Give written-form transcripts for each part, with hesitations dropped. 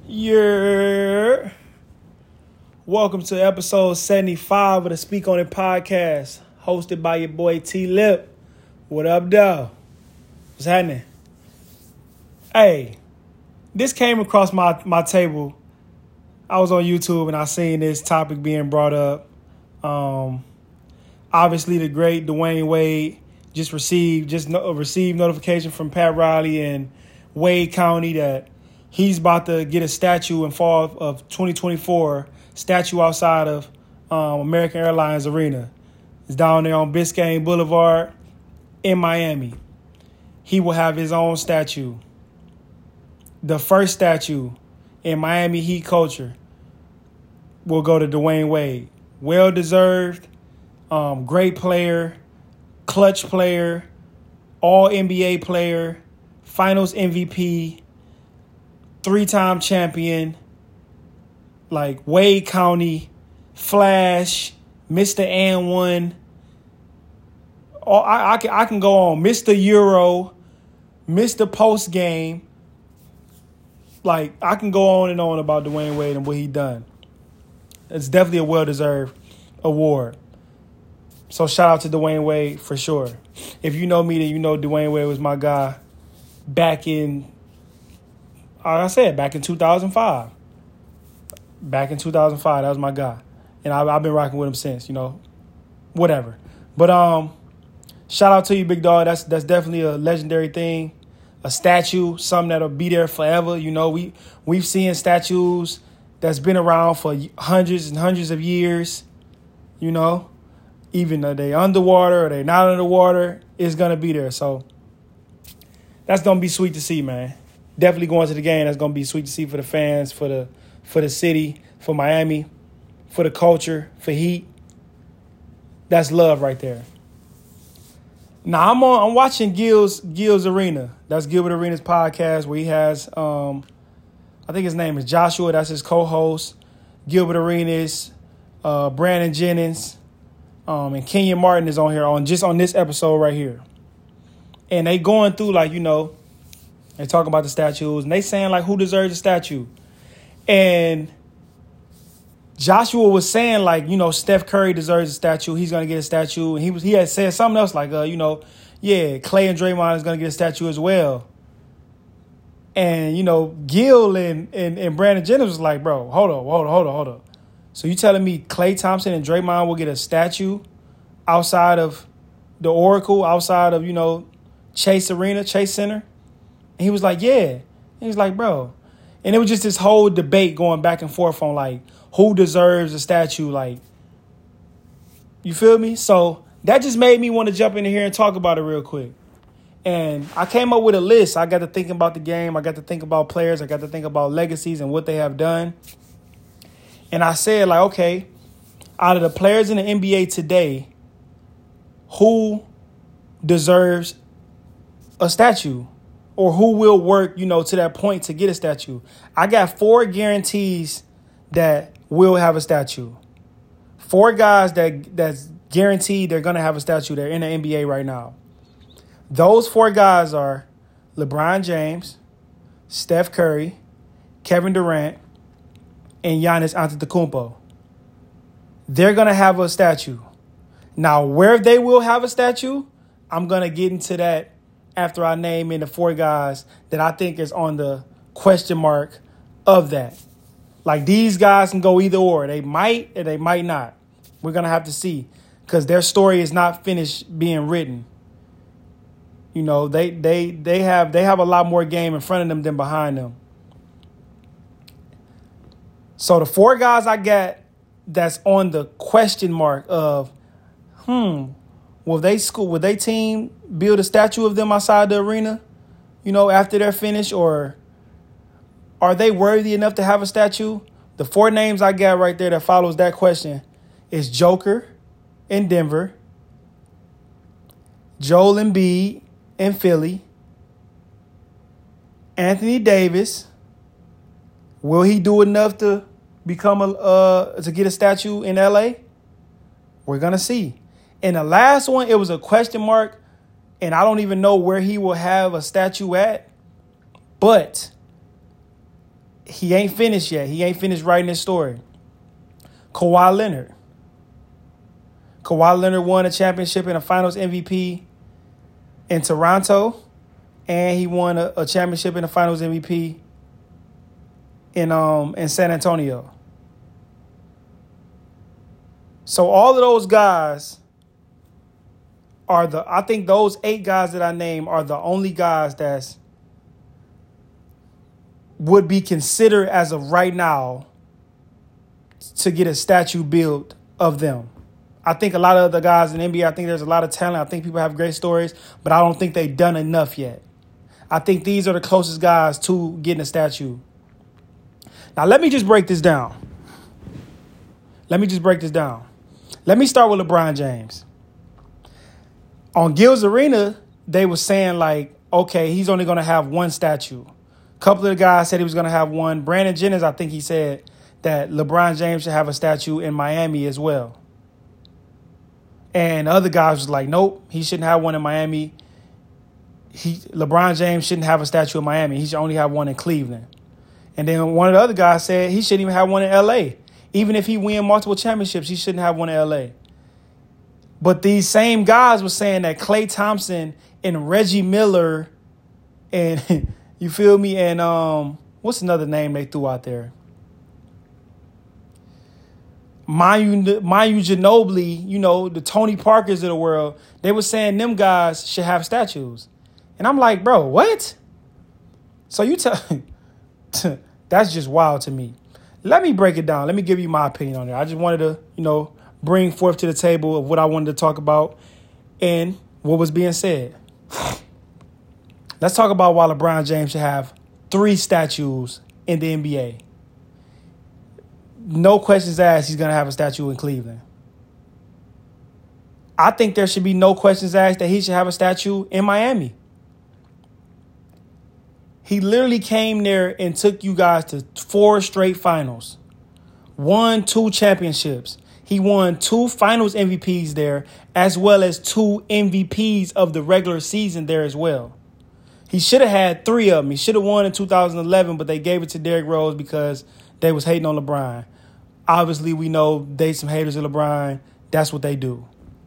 Yeah. Welcome to episode 75 of the Speak On It podcast, hosted by your boy T Lip. What up, though? What's happening? Hey, this came across my table. I was on YouTube and I seen this topic being brought up. Obviously, the great Dwayne Wade just received notification from Pat Riley and Wade County that he's about to get a statue in fall of 2024, statue outside of American Airlines Arena. It's down there on Biscayne Boulevard in Miami. He will have his own statue. The first statue in Miami Heat culture will go to Dwayne Wade. Well-deserved, great player, clutch player, all-NBA player, finals MVP, three-time champion, like Wade County, Flash, Mr. And One. I can go on. Mr. Euro, Mr. Post Game. Like, I can go on and on about Dwayne Wade and what he done. It's definitely a well-deserved award. So shout out to Dwayne Wade for sure. If you know me, then you know Dwayne Wade was my guy back in 2005. Back in 2005, that was my guy. And I've been rocking with him since, whatever. But shout out to you, big dog. That's definitely a legendary thing. A statue, something that'll be there forever. We've seen statues that's been around for hundreds and hundreds of years. Even though they underwater or they not underwater, it's gonna be there. So that's gonna be sweet to see, man. Definitely going to the game. That's gonna be sweet to see for the fans, for the city, for Miami, for the culture, for Heat. That's love right there. Now I'm watching Gil's Arena. That's Gilbert Arenas podcast where he has I think his name is Joshua. That's his co-host. Gilbert Arenas, Brandon Jennings, and Kenyon Martin is on here on this episode right here. And they going through they talking about the statues and they saying who deserves a statue. And Joshua was saying Steph Curry deserves a statue. He's gonna get a statue. And he had said something else Clay and Draymond is gonna get a statue as well. And Gil and Brandon Jennings was like, bro, hold up. So you telling me Klay Thompson and Draymond will get a statue outside of the Oracle, outside of Chase Center? And he was like, yeah. And he was like, bro. And it was just this whole debate going back and forth on who deserves a statue. You feel me? So that just made me want to jump in here and talk about it real quick. And I came up with a list. I got to think about the game. I got to think about players. I got to think about legacies and what they have done. And I said, okay, out of the players in the NBA today, who deserves a statue? Or who will work, to that point to get a statue? I got 4 guarantees that will have a statue. 4 guys that's guaranteed they're going to have a statue. They're in the NBA right now. Those 4 guys are LeBron James, Steph Curry, Kevin Durant, and Giannis Antetokounmpo. They're going to have a statue. Now, where they will have a statue, I'm going to get into that after I name in the 4 guys that I think is on the question mark of that. These guys can go either or. They might or they might not. We're going to have to see because their story is not finished being written. They have a lot more game in front of them than behind them. So the 4 guys I got that's on the question mark of, will they team build a statue of them outside the arena, after they're finished, or are they worthy enough to have a statue? The 4 names I got right there that follows that question is Joker in Denver, Joel Embiid in Philly, Anthony Davis. Will he do enough to become to get a statue in LA? We're gonna see. And the last one, it was a question mark, and I don't even know where he will have a statue at, but he ain't finished yet. He ain't finished writing his story. Kawhi Leonard. Kawhi Leonard won a championship and a Finals MVP in Toronto, and he won a championship and a Finals MVP in San Antonio. So all of those guys I think those 8 guys that I named are the only guys that would be considered as of right now to get a statue built of them. I think a lot of the guys in the NBA, I think there's a lot of talent. I think people have great stories, but I don't think they've done enough yet. I think these are the closest guys to getting a statue. Now, let me just break this down. Let me start with LeBron James. On Gil's Arena, they were saying like, okay, he's only going to have one statue. A couple of the guys said he was going to have one. Brandon Jennings, I think he said that LeBron James should have a statue in Miami as well. And other guys was like, nope, he shouldn't have one in Miami. LeBron James shouldn't have a statue in Miami. He should only have one in Cleveland. And then one of the other guys said he shouldn't even have one in L.A. Even if he win multiple championships, he shouldn't have one in L.A. But these same guys were saying that Klay Thompson and Reggie Miller and, you feel me, and what's another name they threw out there? Manu Ginobili, the Tony Parkers of the world, they were saying them guys should have statues. And I'm like, bro, what? So that's just wild to me. Let me break it down. Let me give you my opinion on it. I just wanted to, bring forth to the table of what I wanted to talk about and what was being said. Let's talk about why LeBron James should have 3 statues in the NBA. No questions asked, he's going to have a statue in Cleveland. I think there should be no questions asked that he should have a statue in Miami. He literally came there and took you guys to 4 straight finals, won 2 championships. He won 2 finals MVPs there, as well as 2 MVPs of the regular season there as well. He should have had 3 of them. He should have won in 2011, but they gave it to Derrick Rose because they was hating on LeBron. Obviously, we know they some haters of LeBron. That's what they do.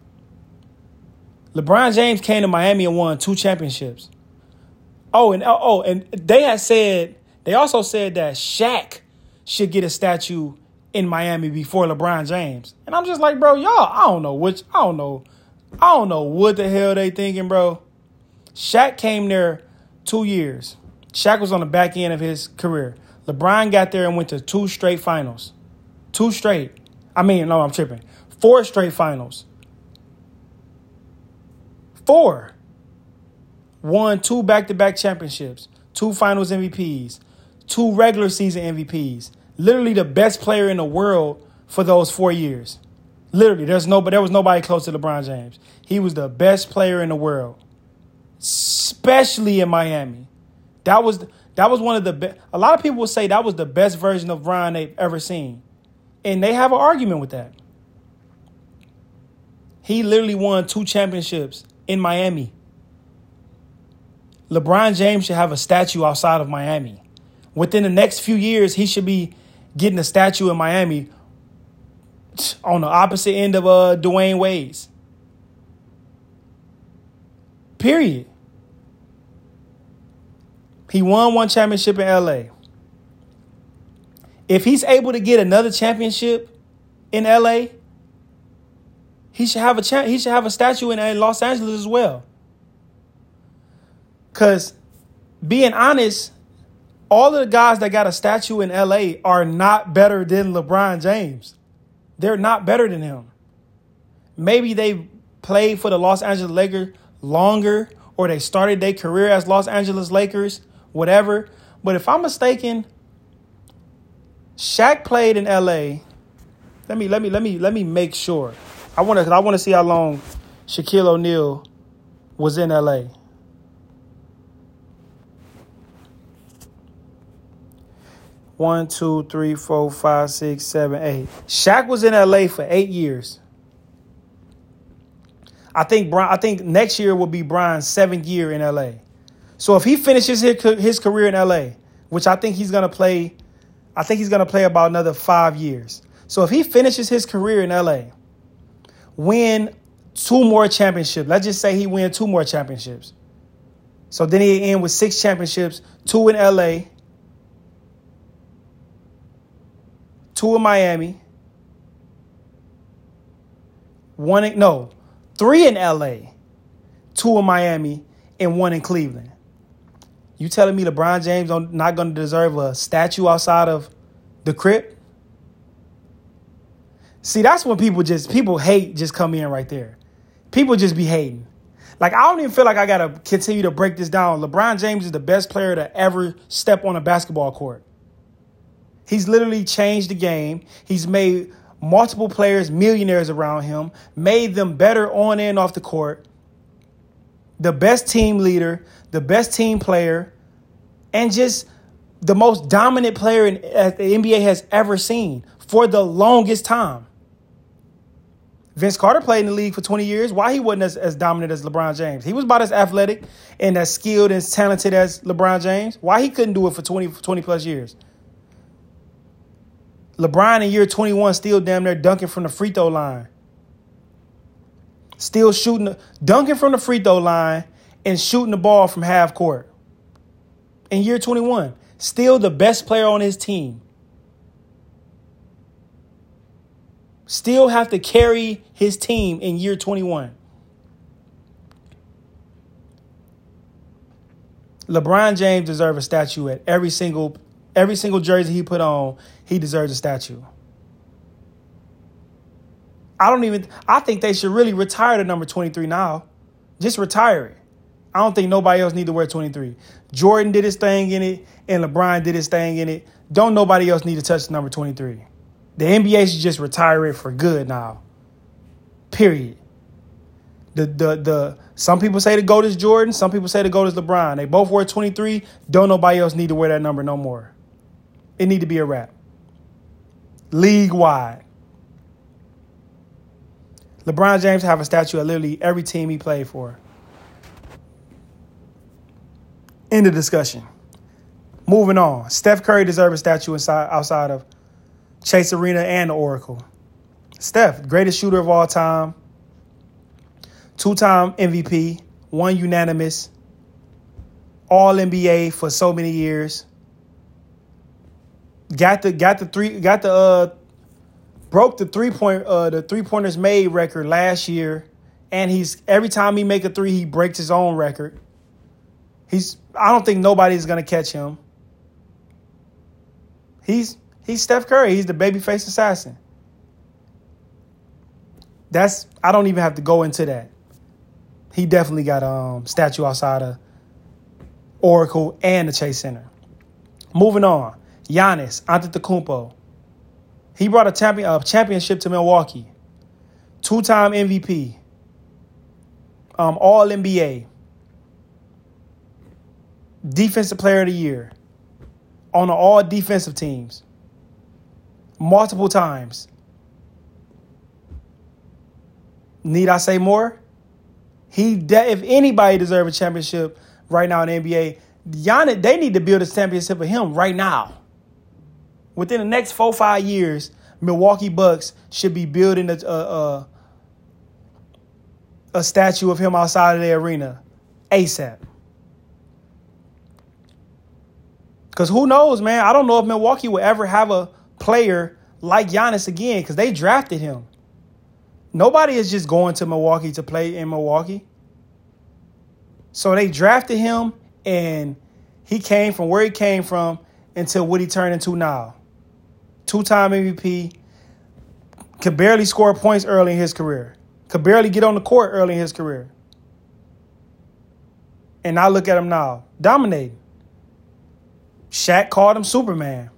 LeBron James came to Miami and won 2 championships. And they also said that Shaq should get a statue in Miami before LeBron James. And I'm just like, bro, y'all, I don't know what the hell they thinking, bro. Shaq came there 2 years. Shaq was on the back end of his career. LeBron got there and went to 2 straight finals. 2 straight. I'm tripping. 4 straight finals. 4. Won 2 back-to-back championships. 2 finals MVPs. 2 regular season MVPs. Literally the best player in the world for those 4 years. Literally, there was nobody close to LeBron James. He was the best player in the world, especially in Miami. That was one of the best. A lot of people will say that was the best version of Bron they've ever seen, and they have an argument with that. He literally won 2 championships in Miami. LeBron James should have a statue outside of Miami. Within the next few years, he should be getting a statue in Miami on the opposite end of Dwayne Wade's. Period. He won 1 championship in LA. If he's able to get another championship in LA, he should have a statue in Los Angeles as well. Because being honest, all of the guys that got a statue in LA are not better than LeBron James. They're not better than him. Maybe they played for the Los Angeles Lakers longer, or they started their career as Los Angeles Lakers, whatever. But if I'm mistaken, Shaq played in LA. Let me make sure. I want to see how long Shaquille O'Neal was in LA. One, two, three, four, 5, 6, 7, 8. Shaq was in LA for 8 years. I think next year will be Bron's 7th year in LA. So if he finishes his career in LA, which I think he's gonna play I think he's going to play about another 5 years. So if he finishes his career in LA, win 2 more championships. Let's just say he wins 2 more championships. So then he end with 6 championships, 2 in LA, 2 in Miami, 3 in LA, 2 in Miami, and 1 in Cleveland. You telling me LeBron James not going to deserve a statue outside of the crypt? See, that's when people hate just come in right there. People just be hating. Like, I don't even feel like I got to continue to break this down. LeBron James is the best player to ever step on a basketball court. He's literally changed the game. He's made multiple players millionaires around him, made them better on and off the court. The best team leader, the best team player, and just the most dominant player the NBA has ever seen for the longest time. Vince Carter played in the league for 20 years. Why he wasn't as dominant as LeBron James? He was about as athletic and as skilled and as talented as LeBron James. Why he couldn't do it for 20 plus years? LeBron in year 21 still damn near dunking from the free throw line. Still dunking from the free throw line and shooting the ball from half court. In year 21, still the best player on his team. Still have to carry his team in year 21. LeBron James deserves a statue at every single jersey he put on. He deserves a statue. I think they should really retire the number 23 now. Just retire it. I don't think nobody else need to wear 23. Jordan did his thing in it, and LeBron did his thing in it. Don't nobody else need to touch the number 23. The NBA should just retire it for good now. Period. Some people say the GOAT is Jordan. Some people say the GOAT is LeBron. They both wear 23. Don't nobody else need to wear that number no more. It need to be a wrap. League-wide. LeBron James have a statue at literally every team he played for. End of discussion. Moving on. Steph Curry deserves a statue outside of Chase Arena and the Oracle. Steph, greatest shooter of all time. 2-time MVP. 1 unanimous. All NBA for so many years. Broke the 3-pointers made record last year, and every time he make a 3, he breaks his own record. I don't think nobody's gonna catch him. He's Steph Curry. He's the babyface assassin. I don't even have to go into that. He definitely got a statue outside of Oracle and the Chase Center. Moving on, Giannis Antetokounmpo. He brought a championship to Milwaukee. 2-time MVP. All NBA. Defensive Player of the Year. On all defensive teams. Multiple times. Need I say more? If anybody deserves a championship right now in the NBA, Giannis, they need to build a championship for him right now. Within the next 4-5 years, Milwaukee Bucks should be building a statue of him outside of the arena ASAP. Because who knows, man? I don't know if Milwaukee will ever have a player like Giannis again because they drafted him. Nobody is just going to Milwaukee to play in Milwaukee. So they drafted him, and he came from where he came from until what he turned into now. 2-time MVP. Could barely score points early in his career. Could barely get on the court early in his career. And now look at him now. Dominating. Shaq called him Superman.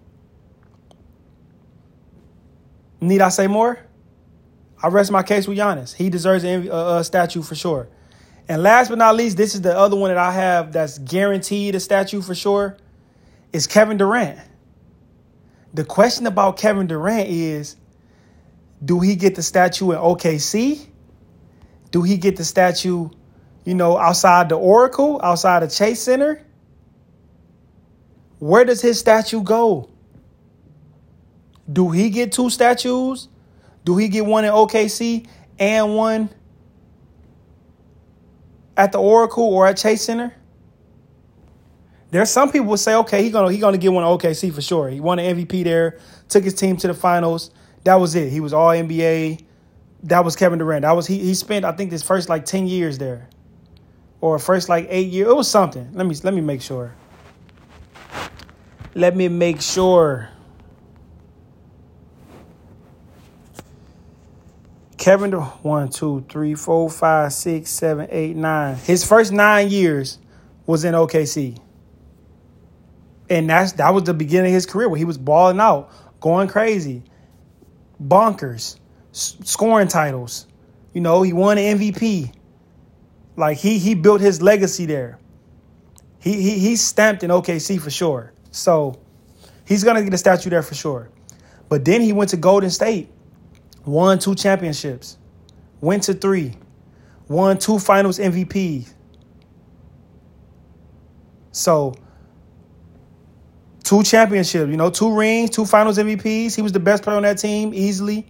Need I say more? I rest my case with Giannis. He deserves a statue for sure. And last but not least, this is the other one that I have that's guaranteed a statue for sure, is Kevin Durant. The question about Kevin Durant is, do he get the statue in OKC? Do he get the statue, outside the Oracle, outside the Chase Center? Where does his statue go? Do he get 2 statues? Do he get one in OKC and one at the Oracle or at Chase Center? There's some people would say, okay, he's gonna get one in OKC for sure. He won an MVP there, took his team to the finals. That was it. He was all NBA. That was Kevin Durant. That was he spent, I think, his first 10 years there. Or first 8 years. It was something. Let me make sure. Let me make sure. Kevin Durant, 1, 2, 3, 4, 5, 6, 7, 8, 9. His first 9 years was in OKC. And that was the beginning of his career where he was balling out, going crazy, bonkers, scoring titles. He won an MVP. He built his legacy there. He stamped in OKC for sure. So he's gonna get a statue there for sure. But then he went to Golden State, won 2 championships, went to 3, won 2 Finals MVPs. So 2 championships, 2 rings, 2 Finals MVPs. He was the best player on that team easily.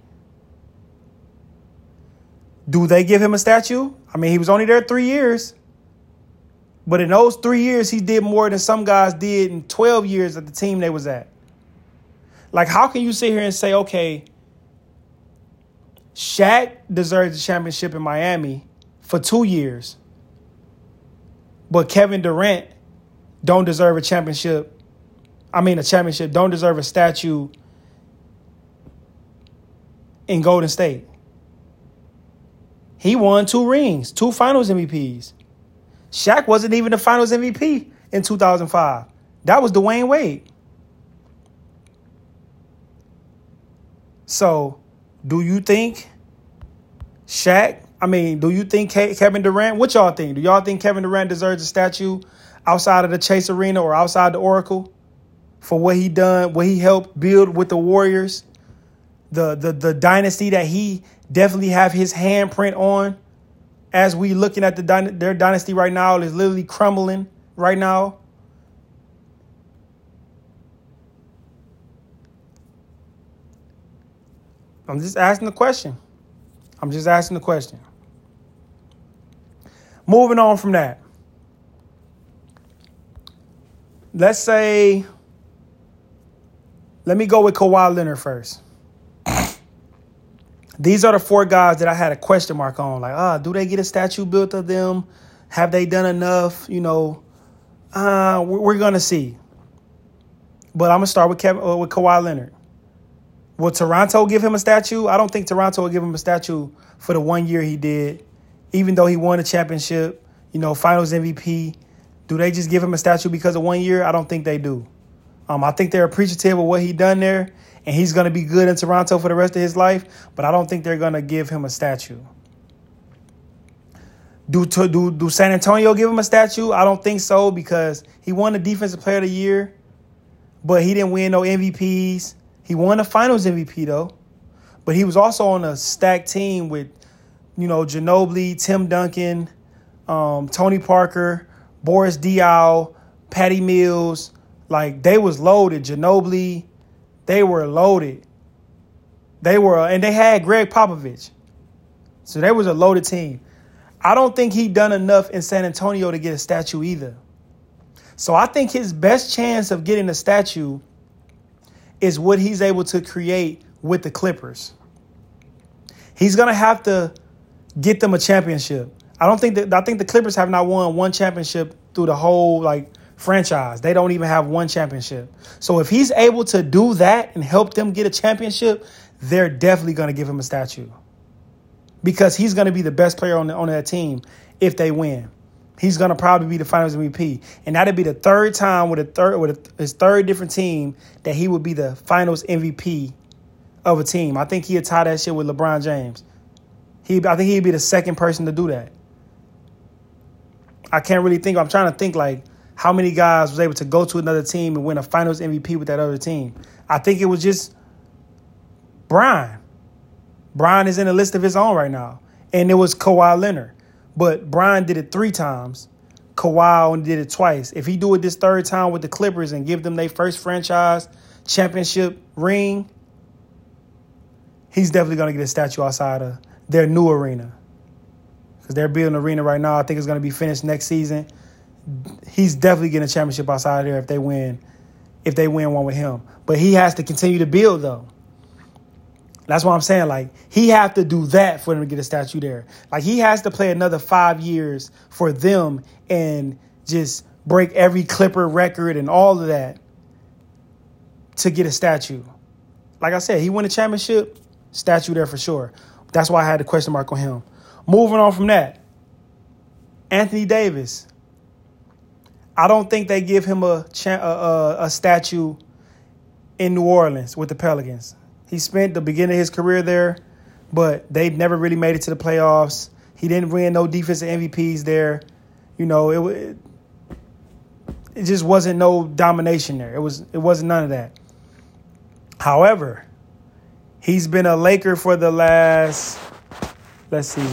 Do they give him a statue? I mean, he was only there 3 years. But in those 3 years, he did more than some guys did in 12 years at the team they was at. How can you sit here and say, okay, Shaq deserves a championship in Miami for 2 years, but Kevin Durant don't deserve a championship, don't deserve a statue in Golden State? He won 2 rings, 2 Finals MVPs. Shaq wasn't even the Finals MVP in 2005. That was Dwayne Wade. So, do you think do you think Kevin Durant, what y'all think? Do y'all think Kevin Durant deserves a statue outside of the Chase Arena or outside the Oracle for what he done, what he helped build with the Warriors, the dynasty that he definitely have his handprint on? As we looking at their dynasty right now, is literally crumbling right now. I'm just asking the question. Moving on from that. Let me go with Kawhi Leonard first. These are the 4 guys that I had a question mark on. Do they get a statue built of them? Have they done enough? We're going to see. But I'm going to start with Kawhi Leonard. Will Toronto give him a statue? I don't think Toronto will give him a statue for the 1 year he did, even though he won a championship, Finals MVP. Do they just give him a statue because of 1 year? I don't think they do. I think they're appreciative of what he done there, and he's going to be good in Toronto for the rest of his life, but I don't think they're going to give him a statue. Do San Antonio give him a statue? I don't think so, because he won the Defensive Player of the Year, but he didn't win no MVPs. He won the Finals MVP, though, but he was also on a stacked team with, Ginobili, Tim Duncan, Tony Parker, Boris Diaw, Patty Mills. They was loaded. Ginobili, they were loaded. And they had Greg Popovich. So they was a loaded team. I don't think he done enough in San Antonio to get a statue either. So I think his best chance of getting a statue is what he's able to create with the Clippers. He's going to have to get them a championship. I think the Clippers have not won 1 championship through the whole franchise. They don't even have 1 championship. So if he's able to do that and help them get a championship, they're definitely going to give him a statue, because he's going to be the best player on that team if they win. He's going to probably be the Finals MVP, and that'd be the 3rd time with his 3rd different team that he would be the Finals MVP of a team. I think he'd tie that shit with LeBron James. I think he'd be the 2nd person to do that. I can't really think. I'm trying to think how many guys was able to go to another team and win a Finals MVP with that other team. I think it was just Brian. Brian is in a list of his own right now. And it was Kawhi Leonard. But Brian did it 3 times. Kawhi only did it twice. If he do it this 3rd time with the Clippers and give them their first franchise championship ring, he's definitely going to get a statue outside of their new arena. Because they're building an arena right now. I think it's going to be finished next season. He's definitely getting a championship outside of there if they win one with him. But he has to continue to build, though. That's what I'm saying. Like, he have to do that for them to get a statue there. Like, he has to play another 5 years for them and just break every Clipper record and all of that to get a statue. Like I said, he won a championship, statue there for sure. That's why I had the question mark on him. Moving on from that, Anthony Davis. I don't think they give him a statue in New Orleans with the Pelicans. He spent the beginning of his career there, but they never really made it to the playoffs. He didn't win no defensive MVPs there. You know, it just wasn't no domination there. It wasn't none of that. However, he's been a Laker for the last, let's see.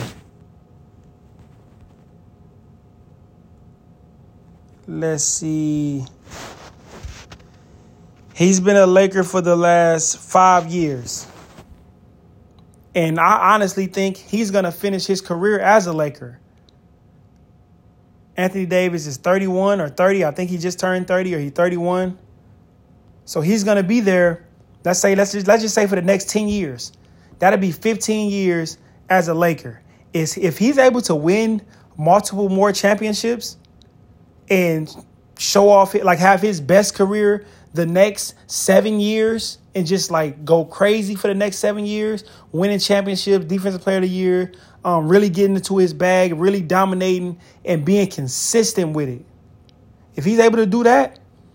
He's been a Laker for the last 5 years. And I honestly think he's going to finish his career as a Laker. Anthony Davis is 31 or 30. I think he just turned 30 or he's 31. So he's going to be there. Let's just say for the next 10 years. That'll be 15 years as a Laker. If he's able to win multiple more championships and show off, like have his best career the next 7 years and just like go crazy for the next 7 years, winning championships, defensive player of the year, really getting into his bag, really dominating and being consistent with it. If he's able to do that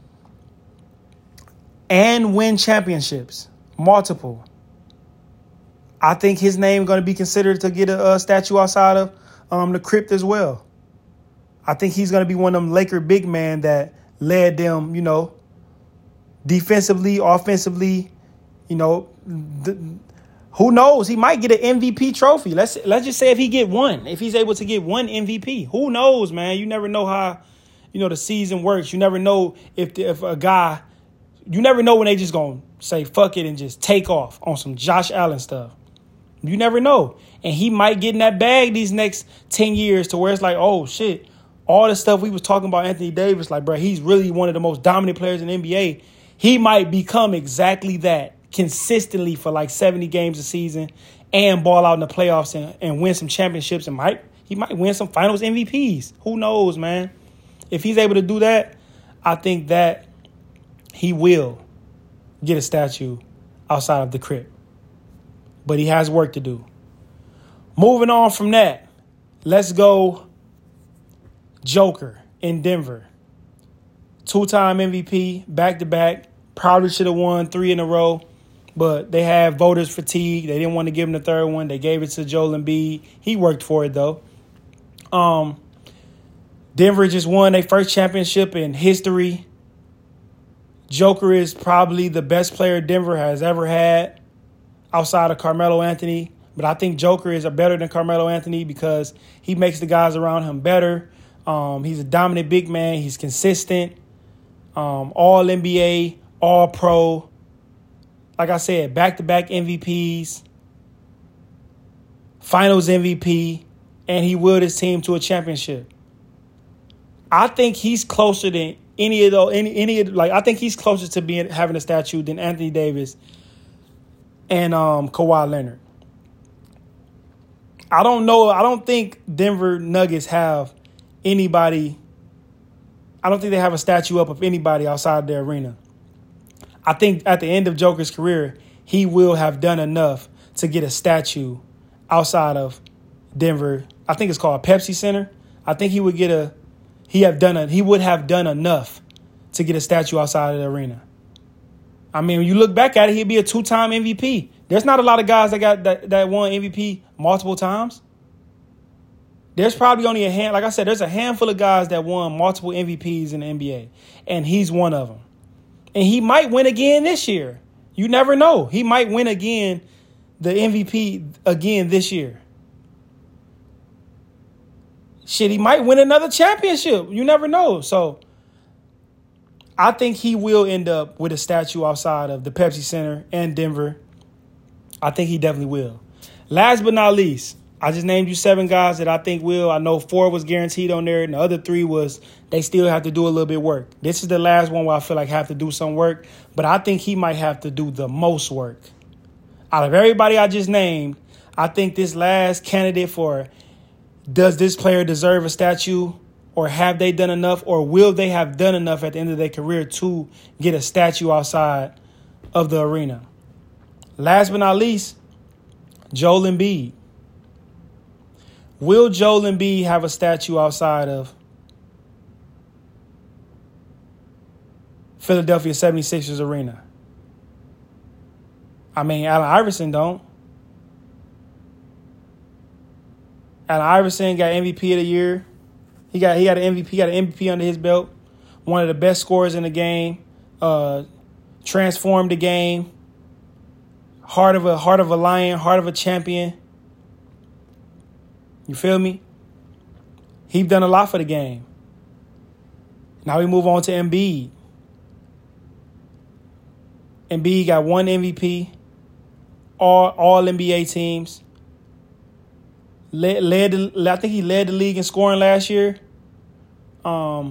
and win championships, multiple, I think his name going to be considered to get a statue outside of the crypt as well. I think he's going to be one of them Laker big men that led them, you know, defensively, offensively, you know, who knows? He might get an MVP trophy. Let's just say if he get one, if he's able to get one MVP, who knows, man? You never know how, you know, the season works. You never know if a guy, you never know when they just going to say fuck it and just take off on some Josh Allen stuff. You never know. And he might get in that bag these next 10 years to where it's like, oh, shit, all the stuff we was talking about Anthony Davis, like, bro, he's really one of the most dominant players in the NBA. He might become exactly that consistently for like 70 games a season and ball out in the playoffs and win some championships and he might win some finals MVPs. Who knows, man? If he's able to do that, I think that he will get a statue outside of the crypt. But he has work to do. Moving on from that, let's go Joker in Denver. 2-time MVP, back-to-back. Probably should have won 3 in a row, but they had voters fatigue. They didn't want to give him the third one. They gave it to Joel Embiid. He worked for it, though. Denver just won their first championship in history. Joker is probably the best player Denver has ever had outside of Carmelo Anthony. But I think Joker is better than Carmelo Anthony because he makes the guys around him better. He's a dominant big man. He's consistent. All NBA, all pro. Like I said, back-to-back MVPs, finals MVP, and he willed his team to a championship. I think he's closer than I think he's closer to having a statue than Anthony Davis and Kawhi Leonard. I don't know. I don't think Denver Nuggets have anybody. I don't think they have a statue up of anybody outside their arena. I think at the end of Joker's career, he will have done enough to get a statue outside of Denver. I think it's called Pepsi Center. I think he would have done enough to get a statue outside of the arena. I mean, when you look back at it, he'd be a 2-time MVP. There's not a lot of guys that won MVP multiple times. There's probably only there's a handful of guys that won multiple MVPs in the NBA, and he's one of them. And he might win again this year. You never know. He might win again, the MVP again this year. Shit, he might win another championship. You never know. So I think he will end up with a statue outside of the Pepsi Center and Denver. I think he definitely will. Last but not least, I just named you 7 guys that I think will. I know 4 was guaranteed on there, and the other 3 was they still have to do a little bit of work. This is the last one where I feel like have to do some work, but I think he might have to do the most work. Out of everybody I just named, I think this last candidate for does this player deserve a statue, or have they done enough, or will they have done enough at the end of their career to get a statue outside of the arena? Last but not least, Joel Embiid. Will Joel Embiid have a statue outside of Philadelphia 76ers arena? I mean, Allen Iverson don't. Allen Iverson got MVP of the year. He got an MVP under his belt. One of the best scorers in the game. Transformed the game. Heart of a lion, heart of a champion. You feel me? He's done a lot for the game. Now we move on to Embiid. Embiid got 1 MVP. All NBA teams. I think he led the league in scoring last year. But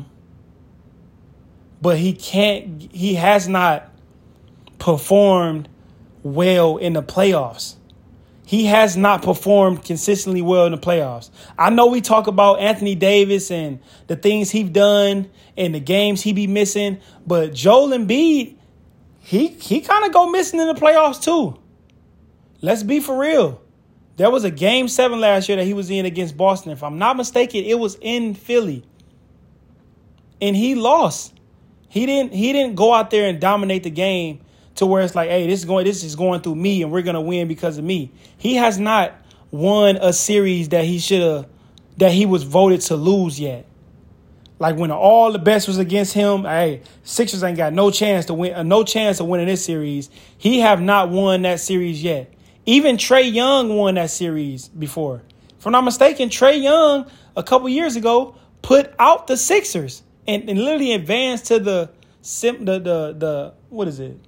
he has not performed well in the playoffs. He has not performed consistently well in the playoffs. I know we talk about Anthony Davis and the things he's done and the games he be missing, but Joel Embiid, he kind of go missing in the playoffs too. Let's be for real. There was a Game 7 last year that he was in against Boston. If I'm not mistaken, it was in Philly. And he lost. He didn't go out there and dominate the game to where it's like, hey, this is going through me and we're going to win because of me. He has not won a series that he was voted to lose yet. Like when all the best was against him, hey, Sixers ain't got no chance of winning this series. He have not won that series yet. Even Trae Young won that series before. If I'm not mistaken, Trae Young a couple years ago put out the Sixers and literally advanced to the what is it?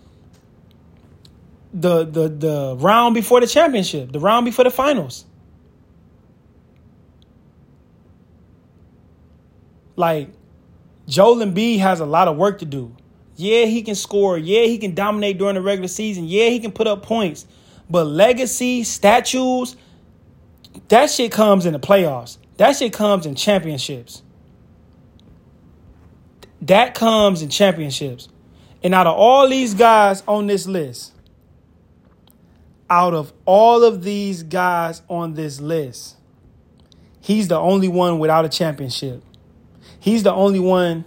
The round before the championship, the round before the finals. Like, Joel Embiid has a lot of work to do. Yeah, he can score. Yeah, he can dominate during the regular season. Yeah, he can put up points. But legacy, statues, that shit comes in the playoffs. That shit comes in championships. That comes in championships. And out of all these guys on this list, he's the only one without a championship. He's the only one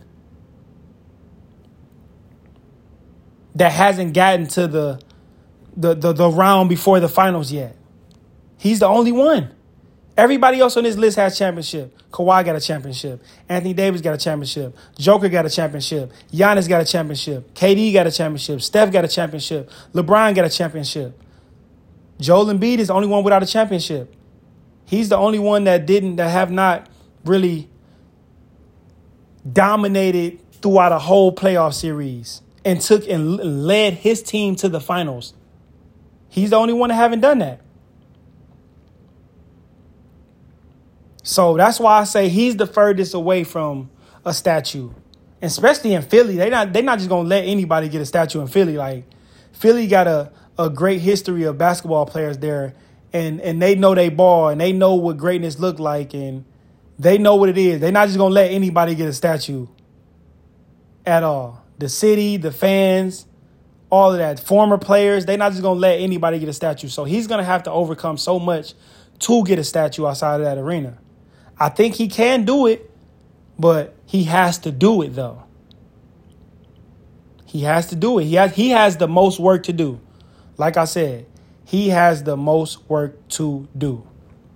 that hasn't gotten to the round before the finals yet. He's the only one. Everybody else on this list has championship. Kawhi got a championship. Anthony Davis got a championship. Joker got a championship. Giannis got a championship. KD got a championship. Steph got a championship. LeBron got a championship. Joel Embiid is the only one without a championship. He's the only one that have not really dominated throughout a whole playoff series and led his team to the finals. He's the only one that haven't done that. So that's why I say he's the furthest away from a statue. And especially in Philly. They're not just gonna let anybody get a statue in Philly. Like, Philly got a great history of basketball players there, and they know they ball and they know what greatness look like and they know what it is. They're not just gonna let anybody get a statue at all. The city, the fans, all of that, former players, they're not just gonna let anybody get a statue. So he's gonna have to overcome so much to get a statue outside of that arena. I think he can do it, but he has to do it, though. He has to do it. He has the most work to do. Like I said, he has the most work to do.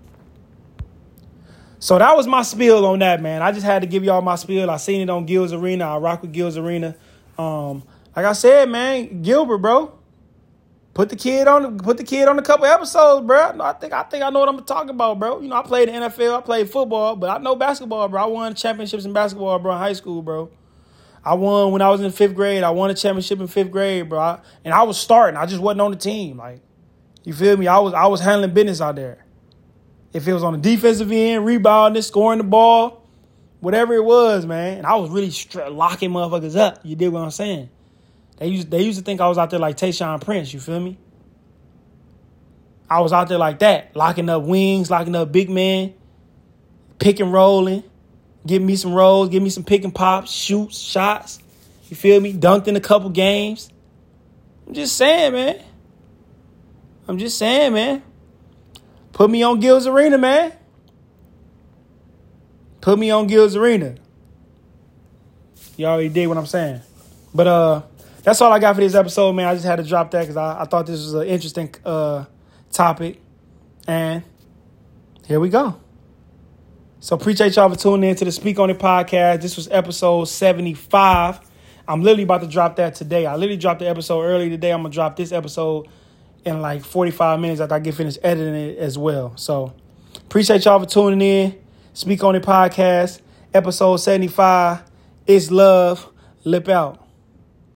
So that was my spiel on that, man. I just had to give y'all my spiel. I seen it on Gil's Arena. I rock with Gil's Arena. Like I said, man, Gilbert, bro. Put the kid on a couple episodes, bro. I think I know what I'm talking about, bro. You know, I played the NFL, I played football, but I know basketball, bro. I won championships in basketball, bro, in high school, bro. I won when I was in 5th grade. I won a championship in 5th grade, bro. And I was starting. I just wasn't on the team. Like, You feel me? I was handling business out there. If it was on the defensive end, rebounding, scoring the ball, whatever it was, man. And I was really locking motherfuckers up. You dig what I'm saying? They used to think I was out there like Tayshaun Prince. You feel me? I was out there like that, locking up wings, locking up big men, pick and rolling, give me some rolls, give me some pick and pops, shoots, shots. You feel me? Dunked in a couple games. I'm just saying, man. Put me on Gil's Arena, man. Put me on Gil's Arena. You already did what I'm saying. But that's all I got for this episode, man. I just had to drop that because I thought this was an interesting topic. And here we go. So appreciate y'all for tuning in to the Speak On It podcast. This was episode 75. I'm literally about to drop that today. I literally dropped the episode early today. I'm going to drop this episode in like 45 minutes after I get finished editing it as well. So appreciate y'all for tuning in. Speak On It podcast, episode 75. It's love. Lip out.